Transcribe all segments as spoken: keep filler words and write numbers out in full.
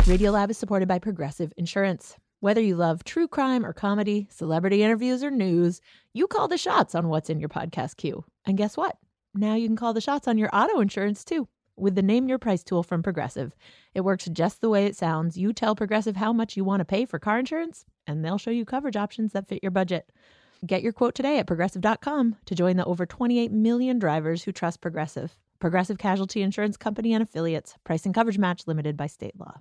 Radiolab is supported by Progressive Insurance. Whether you love true crime or comedy, celebrity interviews or news, you call the shots on what's in your podcast queue. And guess what? Now you can call the shots on your auto insurance too with the Name Your Price tool from Progressive. It works just the way it sounds. You tell Progressive how much you want to pay for car insurance, and they'll show you coverage options that fit your budget. Get your quote today at progressive dot com to join the over twenty-eight million drivers who trust Progressive. Progressive Casualty Insurance Company and Affiliates. Price and coverage match limited by state law.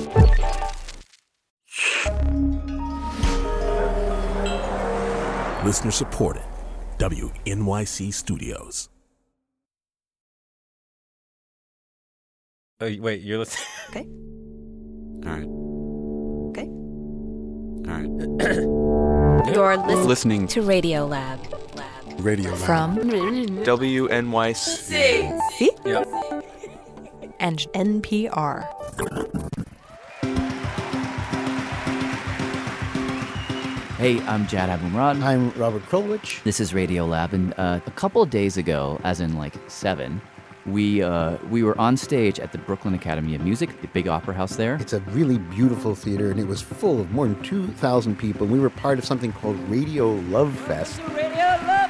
Listener supported. W N Y C Studios. Oh, wait, you're listening? Okay. All right. Okay. All right. You're listening, Listening to Radio Lab. Radio Lab. From W N Y C. C Yep. and N P R. Hey, I'm Jad Abumrad. I'm Robert Krulwich. This is Radio Lab, and uh, a couple of days ago, as in like seven, we uh, we were on stage at the Brooklyn Academy of Music, the big opera house there. It's a really beautiful theater, and it was full of more than two thousand people. We were part of something called Radio Love Fest. Radio Love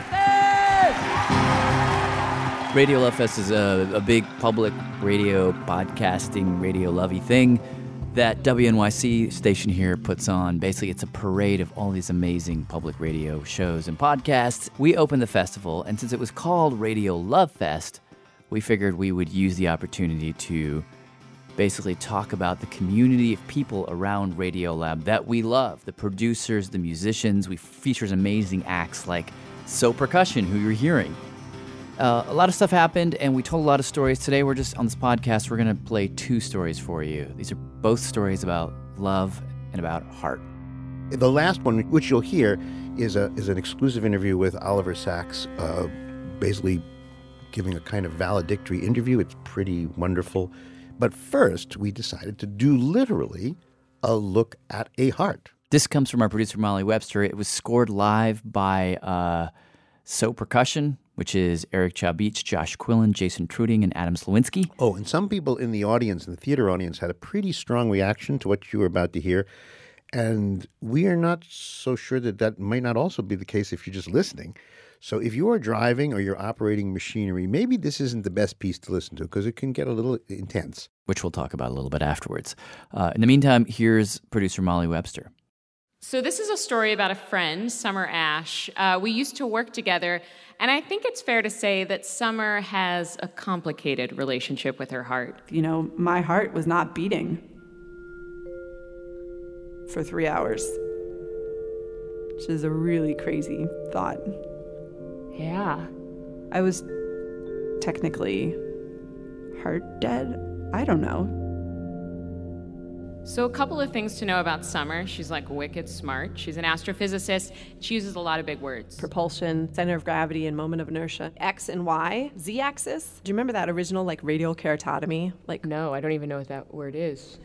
Fest! Radio Love Fest is a, a big public radio podcasting, radio lovey thing that W N Y C station here puts on. Basically, it's a parade of all these amazing public radio shows and podcasts. We opened the festival, and since it was called Radio Love Fest, we figured we would use the opportunity to basically talk about the community of people around Radiolab that we love. The producers, the musicians. We feature amazing acts like So Percussion, who you're hearing. Uh, a lot of stuff happened, and we told a lot of stories. Today, we're just on this podcast, we're going to play two stories for you. These are both stories about love and about heart. The last one, which you'll hear, is a is an exclusive interview with Oliver Sacks, uh, basically giving a kind of valedictory interview. It's pretty wonderful. But first, we decided to do literally a look at a heart. This comes from our producer, Molly Webster. It was scored live by uh, So Percussion, which is Eric Chabich, Josh Quillen, Jason Truding, and Adam Slawinski. Oh, and some people in the audience, in the theater audience, had a pretty strong reaction to what you were about to hear. And we are not so sure that that might not also be the case if you're just listening. So if you are driving or you're operating machinery, maybe this isn't the best piece to listen to because it can get a little intense. Which we'll talk about a little bit afterwards. Uh, in the meantime, here's producer Molly Webster. So this is a story about a friend, Summer Ash. Uh, we used to work together, and I think it's fair to say that Summer has a complicated relationship with her heart. You know, my heart was not beating for three hours, which is a really crazy thought. Yeah. I was technically heart dead. I don't know. So a couple of things to know about Summer. She's like wicked smart. She's an astrophysicist. She uses a lot of big words. Propulsion, center of gravity, and moment of inertia. X and Y, Z-axis. Do you remember that original like radial keratotomy? Like, no, I don't even know what that word is.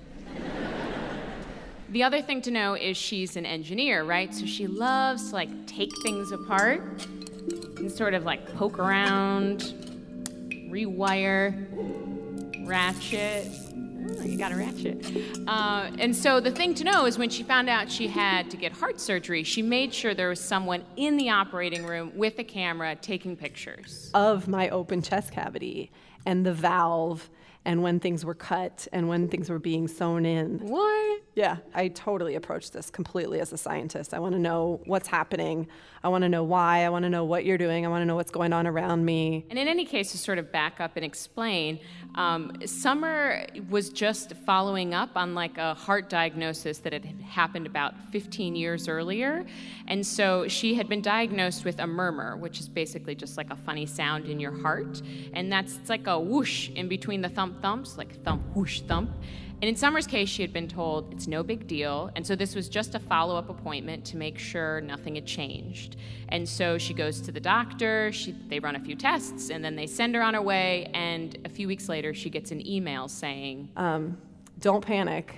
The other thing to know is she's an engineer, right? So she loves to like take things apart and sort of like poke around, rewire, ratchet. Oh, you got a ratchet. Uh, and so the thing to know is when she found out she had to get heart surgery, she made sure there was someone in the operating room with a camera taking pictures. Of my open chest cavity and the valve and when things were cut and when things were being sewn in. What? Yeah, I totally approach this completely as a scientist. I want to know what's happening. I want to know why. I want to know what you're doing. I want to know what's going on around me. And in any case, to sort of back up and explain, um, Summer was just following up on like a heart diagnosis that had happened about fifteen years earlier. And so she had been diagnosed with a murmur, which is basically just like a funny sound in your heart. And that's it's like a whoosh in between the thump thumps, like thump, whoosh, thump. And in Summer's case, she had been told it's no big deal. And so this was just a follow-up appointment to make sure nothing had changed. And so she goes to the doctor, she, they run a few tests, and then they send her on her way. And a few weeks later, she gets an email saying, um, don't panic.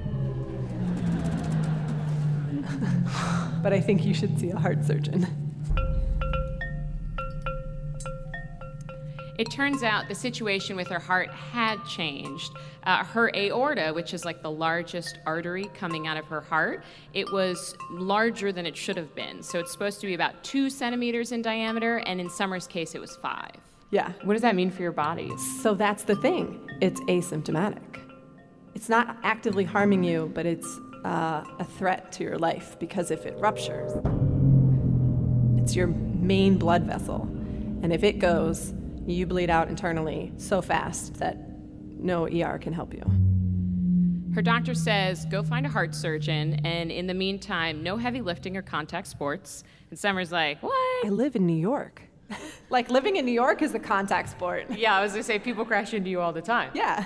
But I think you should see a heart surgeon. It turns out the situation with her heart had changed. Uh, her aorta, which is like the largest artery coming out of her heart, it was larger than it should have been. So it's supposed to be about two centimeters in diameter, and in Summer's case, it was five. Yeah. What does that mean for your body? So that's the thing. It's asymptomatic. It's not actively harming you, but it's uh, a threat to your life, because if it ruptures, it's your main blood vessel. And if it goes, you bleed out internally so fast that no E R can help you. Her doctor says, go find a heart surgeon, and in the meantime, no heavy lifting or contact sports. And Summer's like, what? I live in New York. Like, living in New York is a contact sport. Yeah, I was gonna say, people crash into you all the time. Yeah.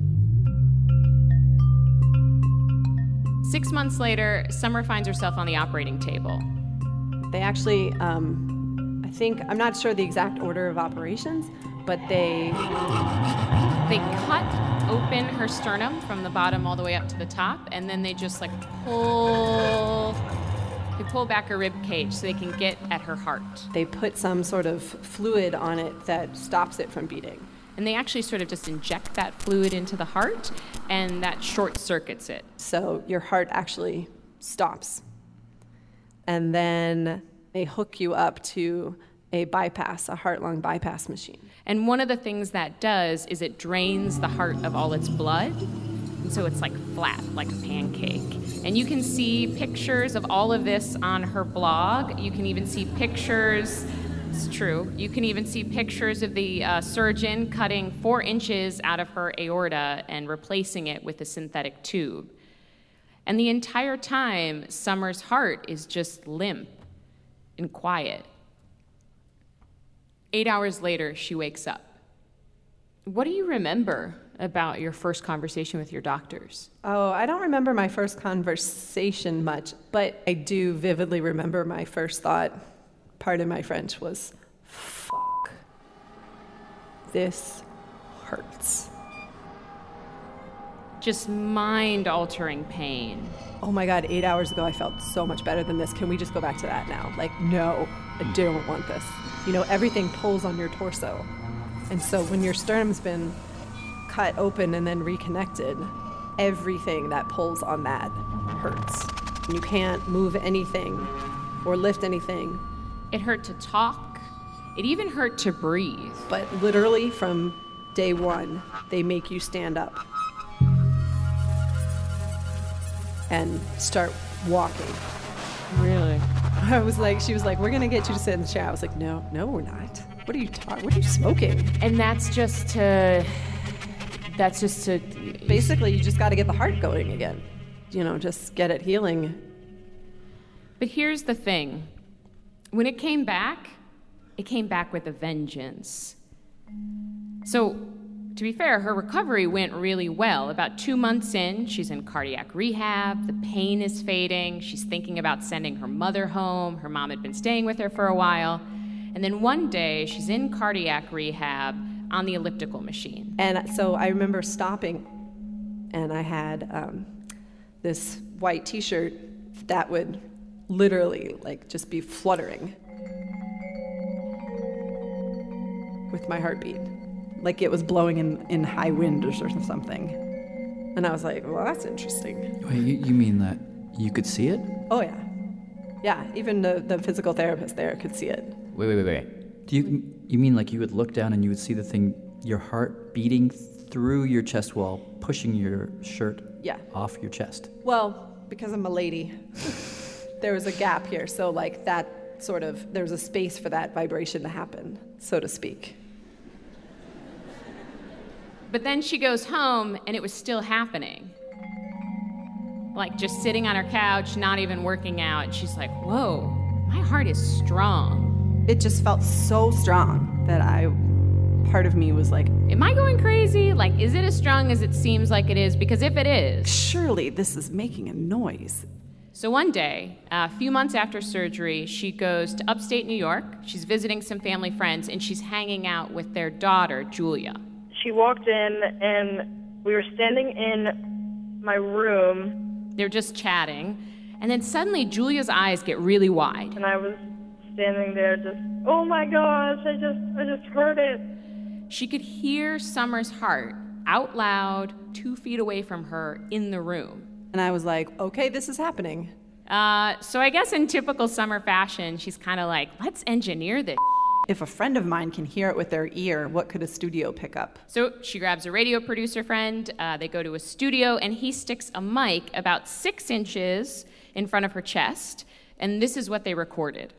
Six months later, Summer finds herself on the operating table. They actually, um, I think, I'm not sure the exact order of operations, but they... They cut open her sternum from the bottom all the way up to the top, and then they just like pull, they pull back her rib cage so they can get at her heart. They put some sort of fluid on it that stops it from beating. And they actually sort of just inject that fluid into the heart, and that short circuits it. So your heart actually stops. And then they hook you up to a bypass, a heart-lung bypass machine. And one of the things that does is it drains the heart of all its blood, and so it's like flat, like a pancake. And you can see pictures of all of this on her blog. You can even see pictures, it's true, you can even see pictures of the uh, surgeon cutting four inches out of her aorta and replacing it with a synthetic tube. And the entire time, Summer's heart is just limp and quiet. Eight hours later, she wakes up. What do you remember about your first conversation with your doctors? Oh, I don't remember my first conversation much, but I do vividly remember my first thought, pardon my French, was, fuck, this hurts. Just mind-altering pain. Oh my God, eight hours ago I felt so much better than this. Can we just go back to that now? Like, no, I don't want this. You know, everything pulls on your torso. And so when your sternum's been cut open and then reconnected, everything that pulls on that hurts. You can't move anything or lift anything. It hurt to talk. It even hurt to breathe. But literally from day one, they make you stand up and start walking. Really? I was like, she was like, we're gonna get you to sit in the chair. I was like, no, no, we're not. What are you talking? What are you smoking? And that's just to, that's just to... Basically, you just gotta get the heart going again. You know, just get it healing. But here's the thing. When it came back, it came back with a vengeance. So, to be fair, her recovery went really well. About two months in, she's in cardiac rehab, the pain is fading, she's thinking about sending her mother home, her mom had been staying with her for a while, and then one day, she's in cardiac rehab on the elliptical machine. And so I remember stopping, and I had um, this white t-shirt that would literally, like, just be fluttering with my heartbeat. Like it was blowing in, in high wind or something. And I was like, well, that's interesting. Wait, you, you mean that you could see it? Oh, yeah. Yeah, even the, the physical therapist there could see it. Wait, wait, wait, wait. Do you you mean like you would look down and you would see the thing, your heart beating through your chest wall, pushing your shirt yeah. off your chest? Well, because I'm a lady, there was a gap here. So like that sort of, there was a space for that vibration to happen, so to speak. But then she goes home, and it was still happening. Like, just sitting on her couch, not even working out. And she's like, whoa, my heart is strong. It just felt so strong that I, part of me was like, am I going crazy? Like, is it as strong as it seems like it is? Because if it is... surely this is making a noise. So one day, a few months after surgery, she goes to upstate New York. She's visiting some family friends, and she's hanging out with their daughter, Julia. She walked in, and we were standing in my room. They're just chatting, and then suddenly Julia's eyes get really wide. And I was standing there just, oh my gosh, I just, I just heard it. She could hear Summer's heart out loud, two feet away from her in the room. And I was like, okay, this is happening. Uh, so I guess in typical Summer fashion, she's kind of like, let's engineer this. If a friend of mine can hear it with their ear, what could a studio pick up? So she grabs a radio producer friend, uh, they go to a studio, and he sticks a mic about six inches in front of her chest, and this is what they recorded.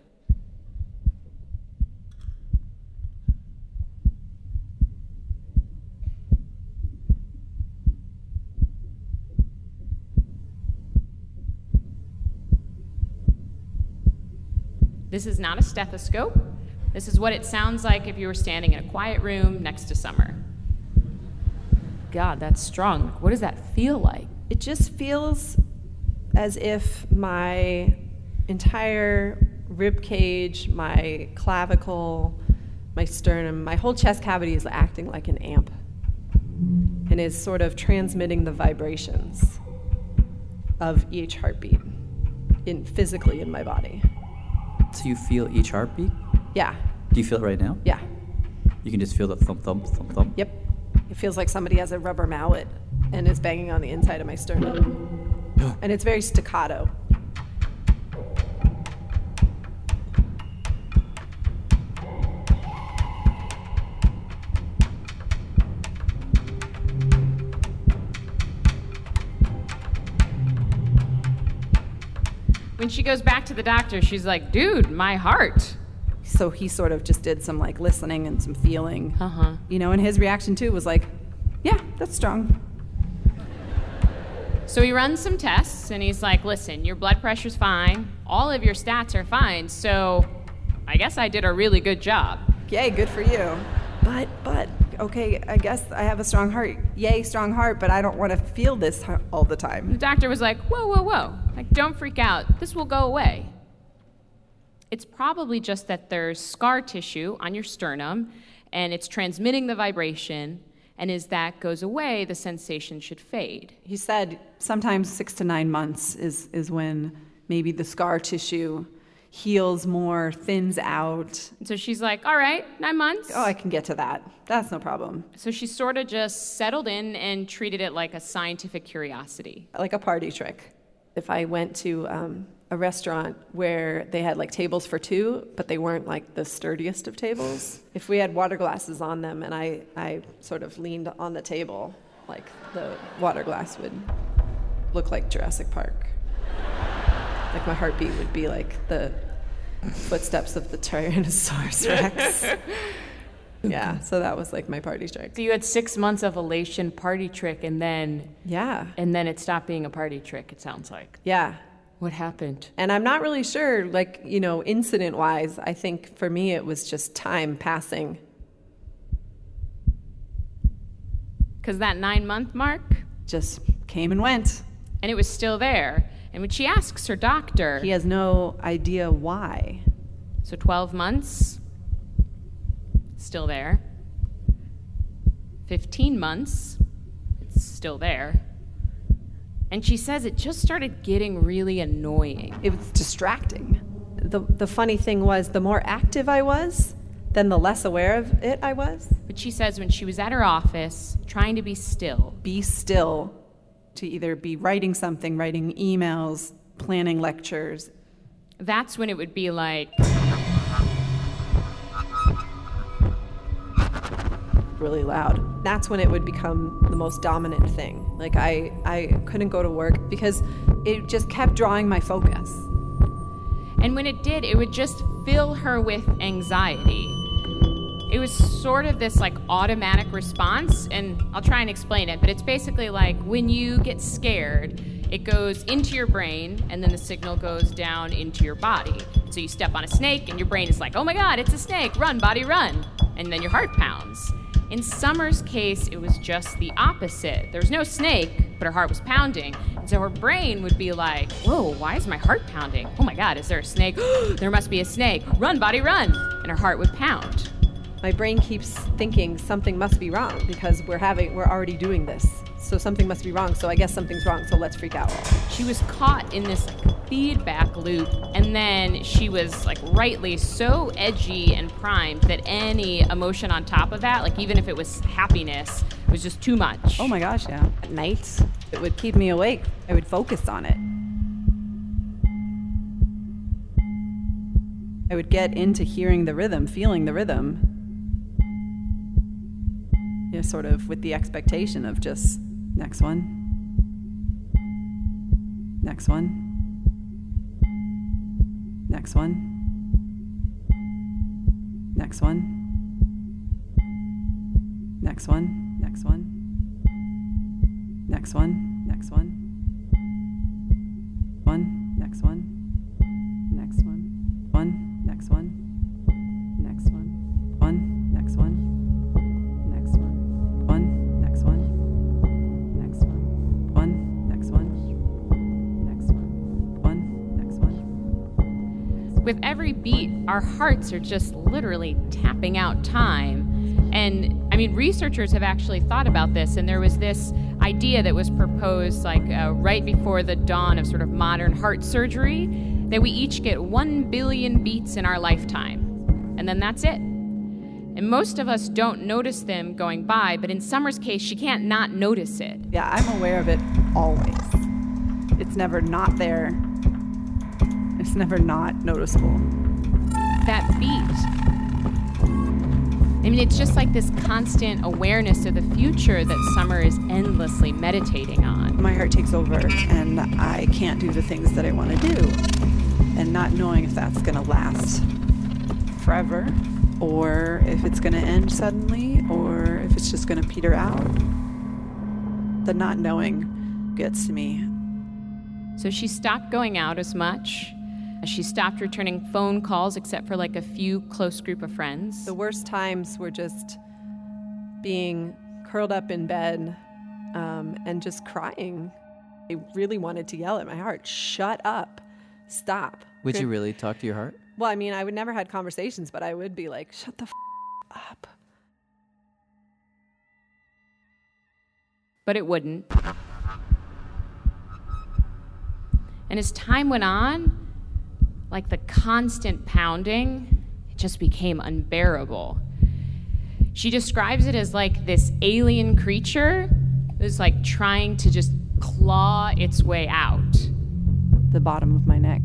This is not a stethoscope. This is what it sounds like if you were standing in a quiet room next to Summer. God, that's strong. What does that feel like? It just feels as if my entire rib cage, my clavicle, my sternum, my whole chest cavity is acting like an amp and is sort of transmitting the vibrations of each heartbeat in physically in my body. So you feel each heartbeat? Yeah. Do you feel it right now? Yeah. You can just feel the thump, thump, thump, thump? Yep. It feels like somebody has a rubber mallet and is banging on the inside of my sternum. And it's very staccato. When she goes back to the doctor, she's like, dude, my heart. So he sort of just did some like listening and some feeling. Uh-huh. You know, and his reaction too was like, yeah, that's strong. So he runs some tests and he's like, listen, your blood pressure's fine. All of your stats are fine. So I guess I did a really good job. Yay, good for you. But, but, okay, I guess I have a strong heart. Yay, strong heart, but I don't want to feel this all the time. The doctor was like, whoa, whoa, whoa. Like, don't freak out. This will go away. It's probably just that there's scar tissue on your sternum, and it's transmitting the vibration, and as that goes away, the sensation should fade. He said sometimes six to nine months is, is when maybe the scar tissue heals more, thins out. And so she's like, all right, nine months. Oh, I can get to that. That's no problem. So she sort of just settled in and treated it like a scientific curiosity. Like a party trick. If I went to um, a restaurant where they had like tables for two, but they weren't like the sturdiest of tables, if we had water glasses on them and I, I sort of leaned on the table, like the water glass would look like Jurassic Park. Like my heartbeat would be like the footsteps of the Tyrannosaurus Rex. Yeah, so that was like my party trick. So you had six months of elation party trick, and then yeah, and then it stopped being a party trick. It sounds like. Yeah. What happened? And I'm not really sure, like, you know, incident-wise. I think for me it was just time passing. Because that nine-month mark just came and went, and it was still there. And when she asks her doctor, he has no idea why. So twelve months, still there. fifteen months, it's still there. And she says it just started getting really annoying. It was distracting. The, the funny thing was, the more active I was, then the less aware of it I was. But she says when she was at her office, trying to be still. Be still. To either be writing something, writing emails, planning lectures. That's when it would be like... really loud. That's when it would become the most dominant thing. Like I, I couldn't go to work because it just kept drawing my focus. And when it did, it would just fill her with anxiety. It was sort of this like automatic response, and I'll try and explain it, but it's basically like when you get scared, it goes into your brain, and then the signal goes down into your body. So you step on a snake, and your brain is like, oh my God, it's a snake, run, body, run. And then your heart pounds. In Summer's case, it was just the opposite. There was no snake, but her heart was pounding. And so her brain would be like, whoa, why is my heart pounding? Oh my God, is there a snake? There must be a snake. Run, body, run. And her heart would pound. My brain keeps thinking something must be wrong because we're having, we're already doing this. So something must be wrong. So I guess something's wrong. So let's freak out. She was caught in this like, feedback loop, and then she was like rightly so edgy and primed that any emotion on top of that, like even if it was happiness, was just too much. Oh my gosh, yeah. At night, it would keep me awake. I would focus on it. I would get into hearing the rhythm, feeling the rhythm. You know, sort of with the expectation of just next one, next one, next one, next one, next one, next one, next one, next one, one, next one, next one, one, next one, next one, one, next one. With every beat, our hearts are just literally tapping out time. And I mean, researchers have actually thought about this, and there was this idea that was proposed like uh, right before the dawn of sort of modern heart surgery, that we each get one billion beats in our lifetime, and then that's it. And most of us don't notice them going by, but in Summer's case, she can't not notice it. Yeah, I'm aware of it always. It's never not there. It's never not noticeable. That beat. I mean, it's just like this constant awareness of the future that Summer is endlessly meditating on. My heart takes over, and I can't do the things that I want to do. And not knowing if that's going to last forever, or if it's going to end suddenly, or if it's just going to peter out. The not knowing gets to me. So she stopped going out as much. She stopped returning phone calls except for like a few close group of friends. The worst times were just being curled up in bed um, and just crying. I really wanted to yell at my heart, shut up, stop. Would Good. you really talk to your heart? Well, I mean, I would never had conversations, but I would be like, shut the f- up. But it wouldn't. And as time went on, like the constant pounding, it just became unbearable. She describes it as like this alien creature that's like trying to just claw its way out. The bottom of my neck.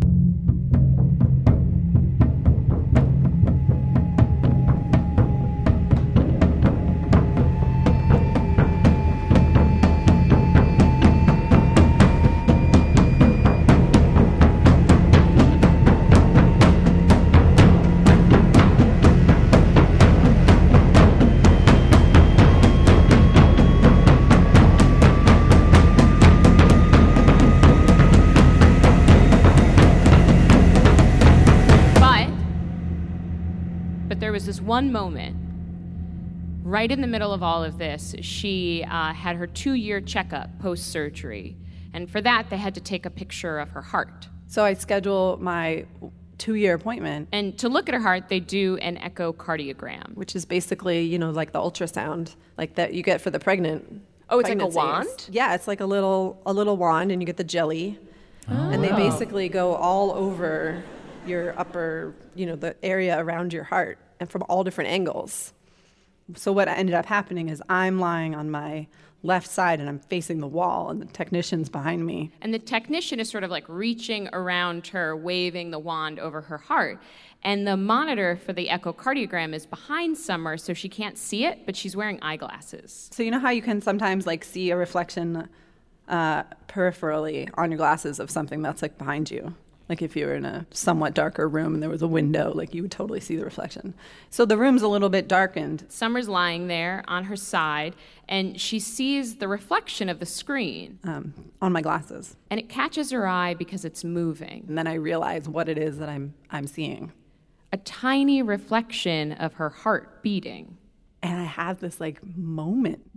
Was this one moment, right in the middle of all of this, she uh, had her two-year checkup post-surgery. And for that, they had to take a picture of her heart. So I schedule my two-year appointment. And to look at her heart, they do an echocardiogram. Which is basically, you know, like the ultrasound, like that you get for the pregnant. Oh, it's like a pregnancies. wand? Yeah, it's like a little a little wand, and you get the jelly. Oh. And they basically go all over your upper, you know, the area around your heart, and from all different angles. So what ended up happening is I'm lying on my left side and I'm facing the wall, and the technician's behind me. And the technician is sort of like reaching around her, waving the wand over her heart. And the monitor for the echocardiogram is behind Summer, so she can't see it, but she's wearing eyeglasses. So you know how you can sometimes like see a reflection uh, peripherally on your glasses of something that's like behind you? Like if you were in a somewhat darker room and there was a window, like you would totally see the reflection. So the room's a little bit darkened. Summer's lying there on her side, and she sees the reflection of the screen. Um, on my glasses. And it catches her eye because it's moving. And then I realize what it is that I'm I'm seeing. A tiny reflection of her heart beating. And I have this like moment.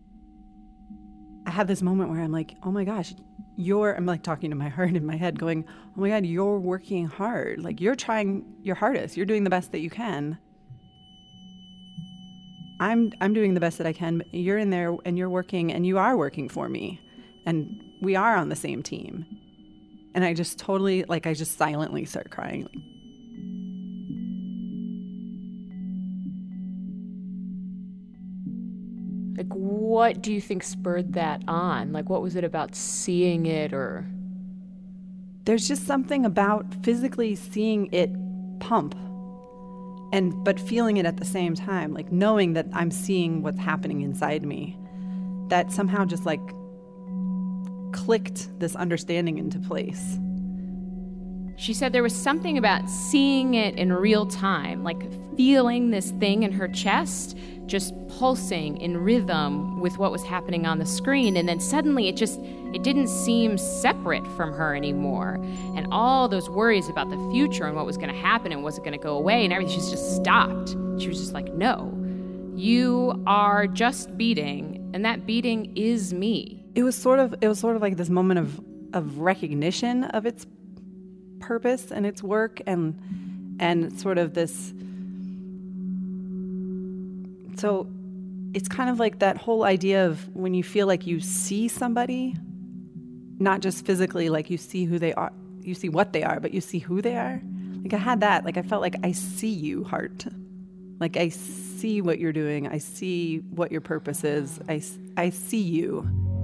I have this moment where I'm like, oh my gosh, you're, I'm like talking to my heart in my head going, oh my God, you're working hard. Like you're trying your hardest. You're doing the best that you can. I'm I'm doing the best that I can, but you're in there and you're working and you are working for me. And we are on the same team. And I just totally, like, I just silently start crying. Like, what do you think spurred that on? Like, what was it about seeing it or? There's just something about physically seeing it pump and but feeling it at the same time, like knowing that I'm seeing what's happening inside me, that somehow just like clicked this understanding into place. She said there was something about seeing it in real time, like feeling this thing in her chest just pulsing in rhythm with what was happening on the screen. And then suddenly it just, it didn't seem separate from her anymore. And all those worries about the future and what was going to happen and was it going to go away and everything, she's just stopped. She was just like, no, you are just beating, and that beating is me. It was sort of, it was sort of like this moment of, of recognition of its purpose and its work, and and sort of this. So it's kind of like that whole idea of when you feel like you see somebody, not just physically, like you see who they are, you see what they are, but you see who they are. Like I had that, like I felt like I see you, heart. Like I see what you're doing. I see what your purpose is. I, I see you.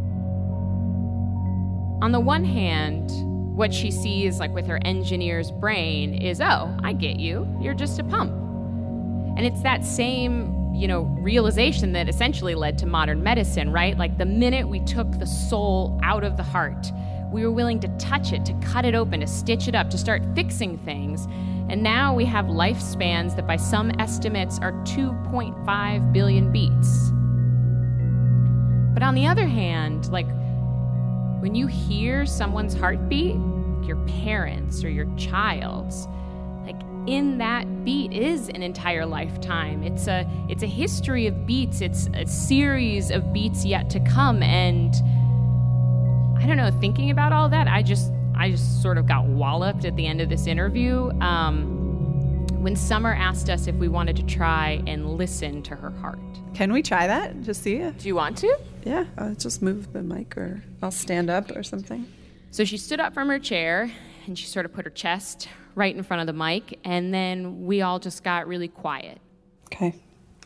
On the one hand, what she sees, like with her engineer's brain, is, oh, I get you. You're just a pump. And it's that same, you know, realization that essentially led to modern medicine, right? Like the minute we took the soul out of the heart, we were willing to touch it, to cut it open, to stitch it up, to start fixing things. And now we have lifespans that by some estimates are two point five billion beats. But on the other hand, like, when you hear someone's heartbeat, your parents or your child's, like in that beat is an entire lifetime. It's a it's a history of beats. It's a series of beats yet to come. And I don't know, thinking about all that, I just I just sort of got walloped at the end of this interview. Um, when Summer asked us if we wanted to try and listen to her heart. Can we try that? Just see it? Do you want to? Yeah, I'll just move the mic, or I'll stand up or something. So she stood up from her chair and she sort of put her chest right in front of the mic, and then we all just got really quiet. Okay.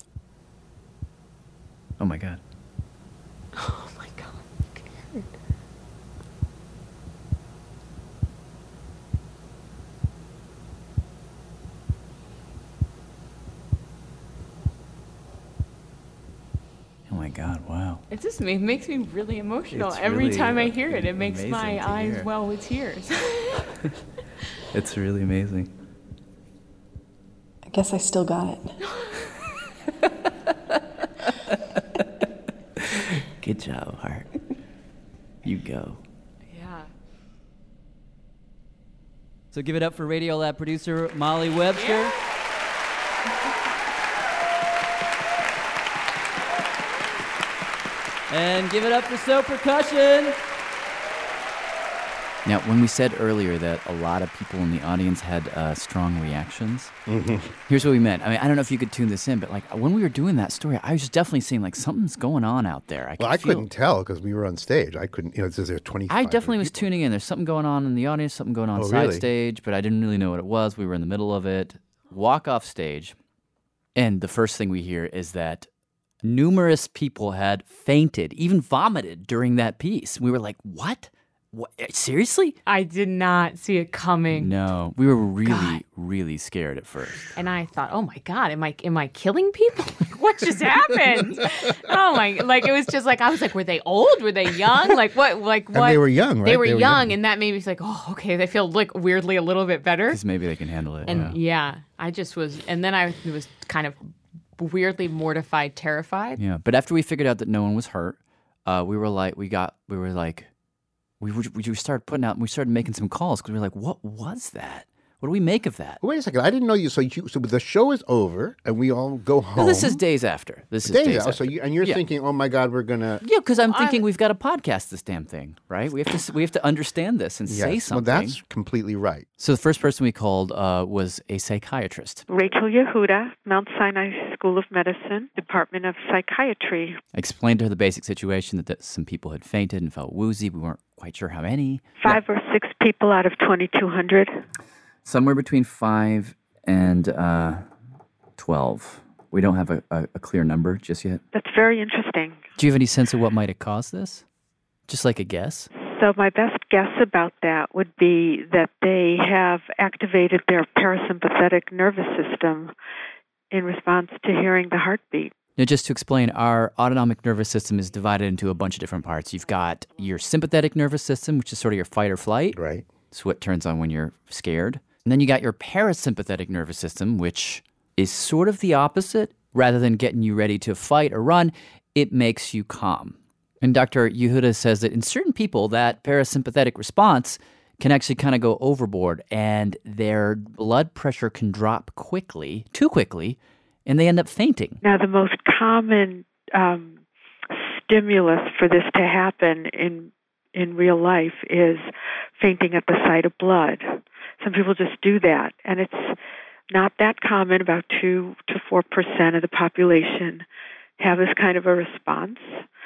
Oh my God. Oh my God. Good. Oh my God, wow. It just it makes me really emotional. It's Every really time I hear it, it makes my amazing to eyes hear. well with tears. It's really amazing. I guess I still got it. Good job, Heart. You go. Yeah. So give it up for Radiolab producer Molly Webster. Yeah. And give it up for So Percussion. Now, when we said earlier that a lot of people in the audience had uh, strong reactions, Mm-hmm. here's what we meant. I mean, I don't know if you could tune this in, but like when we were doing that story, I was definitely seeing like something's going on out there. I Well, could I feel, couldn't tell because we were on stage. I couldn't, you know, it says there are twenty-five. I definitely was tuning in. There's something going on in the audience, something going on Oh, side really? stage, but I didn't really know what it was. We were in the middle of it. Walk off stage, and the first thing we hear is that numerous people had fainted, even vomited during that piece. We were like, what? What? Seriously? I did not see it coming. No, we were really, God. really scared at first. And I thought, oh my God, am I am I killing people? Like, what just happened? Oh my! Like it was just like I was like, were they old? Were they young? Like what? Like what? And they were young, right? They were, They were young, young. and that made me like, oh, okay. They feel like weirdly a little bit better. Because maybe they can handle it. And yeah. yeah, I just was, and then I was kind of weirdly mortified, terrified. Yeah, but after we figured out that no one was hurt, uh, we were like, we got, we were like, we were, we started putting out, we started making some calls because we were like, what was that? What do we make of that? Wait a second. I didn't know you. So you, so the show is over and we all go home. No, this is days after. This is days, days after. after. So you, and you're Yeah. thinking, oh my God, we're gonna. Yeah, because I'm thinking we've got to podcast this damn thing, right? We have to, we have to understand this and say Yes. something. Well, that's completely right. So the first person we called uh, was a psychiatrist. Rachel Yehuda, Mount Sinai School of Medicine, Department of Psychiatry. I explained to her the basic situation that, that some people had fainted and felt woozy. We weren't quite sure how many. Five or six people out of twenty-two hundred. Somewhere between five and uh, twelve. We don't have a, a, a clear number just yet. That's very interesting. Do you have any sense of what might have caused this? Just like a guess? So my best guess about that would be that they have activated their parasympathetic nervous system in response to hearing the heartbeat. Now, just to explain, our autonomic nervous system is divided into a bunch of different parts. You've got your sympathetic nervous system, which is sort of your fight or flight. Right. It's what turns on when you're scared. And then you got your parasympathetic nervous system, which is sort of the opposite. Rather than getting you ready to fight or run, it makes you calm. And Doctor Yehuda says that in certain people, that parasympathetic response can actually kind of go overboard and their blood pressure can drop quickly, too quickly, and they end up fainting. Now, the most common um, stimulus for this to happen in in real life is fainting at the sight of blood. Some people just do that, and it's not that common. About two to four percent of the population have this kind of a response.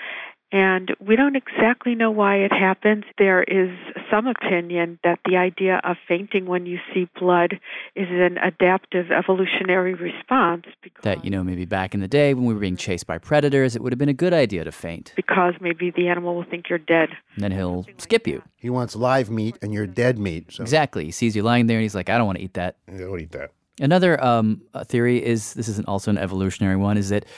And we don't exactly know why it happens. There is some opinion that the idea of fainting when you see blood is an adaptive evolutionary response. That, you know, maybe back in the day when we were being chased by predators, it would have been a good idea to faint. Because maybe the animal will think you're dead. And then he'll skip you. He wants live meat and you're dead meat. So. Exactly. He sees you lying there and he's like, I don't want to eat that. I don't eat that. Another um, theory is, this isn't also an evolutionary one, is that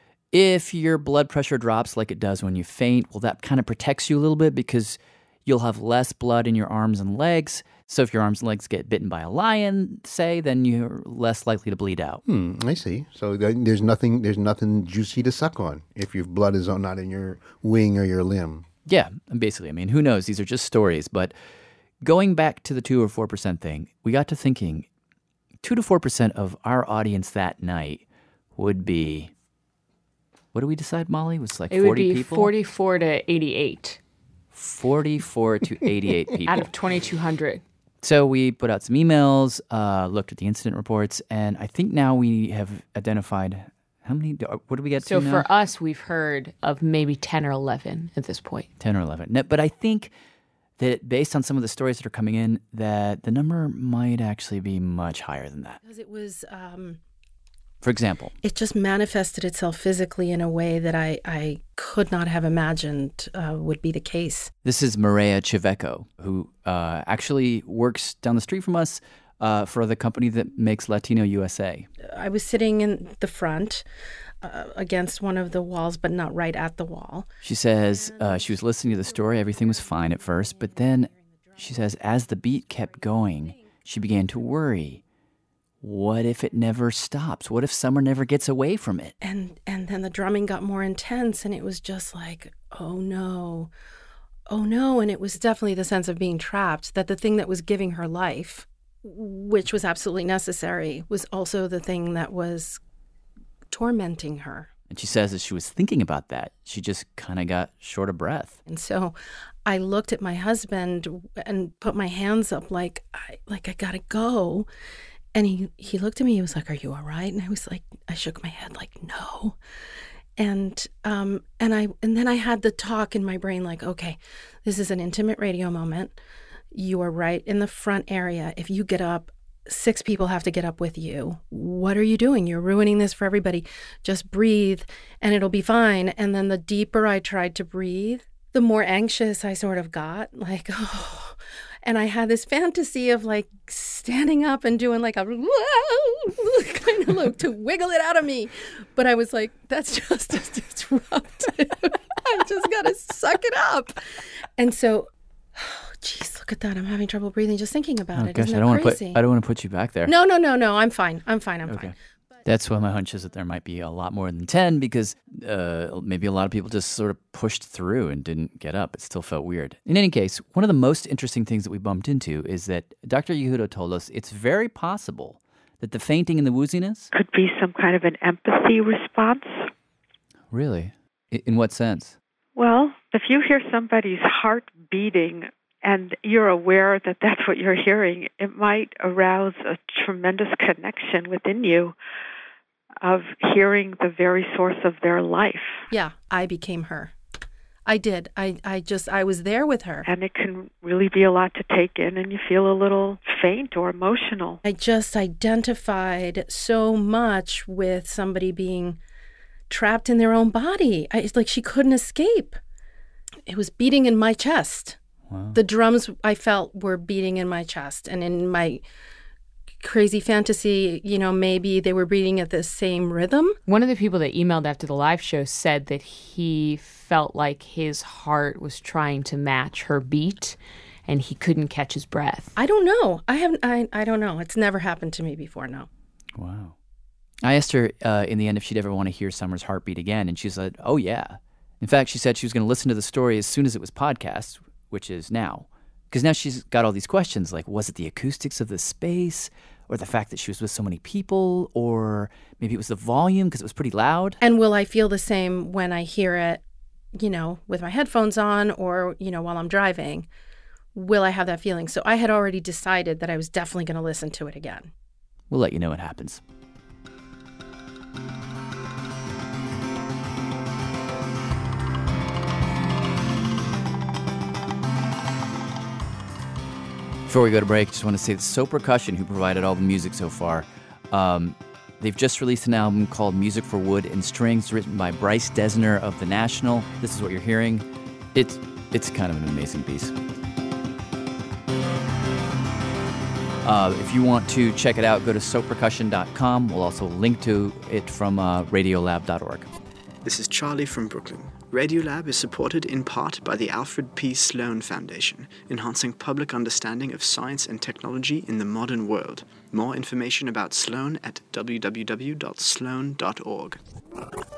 if your blood pressure drops like it does when you faint, well, that kind of protects you a little bit because you'll have less blood in your arms and legs. So if your arms and legs get bitten by a lion, say, then you're less likely to bleed out. Hmm, I see. So then there's nothing there's nothing juicy to suck on if your blood is not in your wing or your limb. Yeah, basically. I mean, who knows? These are just stories. But going back to the two or four percent thing, we got to thinking two to four percent of our audience that night would be... What do we decide, Molly? It was like it forty would be people? forty-four to eighty-eight. forty-four to eighty-eight people. Out of twenty-two hundred. So we put out some emails, uh, looked at the incident reports, and I think now we have identified how many, what do we get so to now? So for us, we've heard of maybe ten or eleven at this point. ten or eleven. No, but I think that based on some of the stories that are coming in, that the number might actually be much higher than that. Because it was... Um... For example? It just manifested itself physically in a way that I, I could not have imagined uh, would be the case. This is Maria Chiveco, who uh, actually works down the street from us uh, for the company that makes Latino U S A. I was sitting in the front uh, against one of the walls, but not right at the wall. She says uh, she was listening to the story. Everything was fine at first. But then she says as the beat kept going, she began to worry. What if it never stops? What if Summer never gets away from it? And and then the drumming got more intense, and it was just like, oh no, oh no. And it was definitely the sense of being trapped, that the thing that was giving her life, which was absolutely necessary, was also the thing that was tormenting her. And she says as she was thinking about that, she just kind of got short of breath. And so I looked at my husband and put my hands up like, I, like I gotta go. And he, he looked at me, he was like, are you all right? And I was like, I shook my head like, no. And um and I and then I had the talk in my brain like, okay, this is an intimate radio moment. You are right in the front area. If you get up, six people have to get up with you. What are you doing? You're ruining this for everybody. Just breathe and it'll be fine. And then the deeper I tried to breathe, the more anxious I sort of got, like, oh. And I had this fantasy of like standing up and doing like a kind of like to wiggle it out of me. But I was like, that's just as disruptive. I just got to suck it up. And so, oh, geez, look at that. I'm having trouble breathing just thinking about oh, it. Gosh, Isn't I don't that want to crazy? put I don't want to put you back there. No, no, no, no. I'm fine. I'm fine. I'm okay. fine. That's why my hunch is that there might be a lot more than ten because uh, maybe a lot of people just sort of pushed through and didn't get up. It still felt weird. In any case, one of the most interesting things that we bumped into is that Doctor Yehuda told us it's very possible that the fainting and the wooziness could be some kind of an empathy response. Really? In what sense? Well, if you hear somebody's heart beating and you're aware that that's what you're hearing, it might arouse a tremendous connection within you of hearing the very source of their life. Yeah, I became her. I did. I, I just, I was there with her. And it can really be a lot to take in, and you feel a little faint or emotional. I just identified so much with somebody being trapped in their own body. I, it's like she couldn't escape. It was beating in my chest. Wow. The drums I felt were beating in my chest, and in my crazy fantasy, you know, maybe they were beating at the same rhythm. One of the people that emailed after the live show said that he felt like his heart was trying to match her beat and he couldn't catch his breath. I don't know. I haven't, I, I don't know. It's never happened to me before, no. Wow. I asked her uh, in the end if she'd ever want to hear Summer's heartbeat again, and she said, oh, yeah. In fact, she said she was going to listen to the story as soon as it was podcast, which is now. Because now she's got all these questions, like, was it the acoustics of the space, or the fact that she was with so many people, or maybe it was the volume because it was pretty loud? And will I feel the same when I hear it, you know, with my headphones on or, you know, while I'm driving? Will I have that feeling? So I had already decided that I was definitely going to listen to it again. We'll let you know what happens. Before we go to break, I just want to say that So Percussion, who provided all the music so far, um, they've just released an album called Music for Wood and Strings, written by Bryce Dessner of The National. This is what you're hearing. It's, it's kind of an amazing piece. Uh, if you want to check it out, go to so percussion dot com. We'll also link to it from uh, radiolab dot org. This is Charlie from Brooklyn. Radiolab is supported in part by the Alfred P. Sloan Foundation, enhancing public understanding of science and technology in the modern world. More information about Sloan at w w w dot sloan dot org.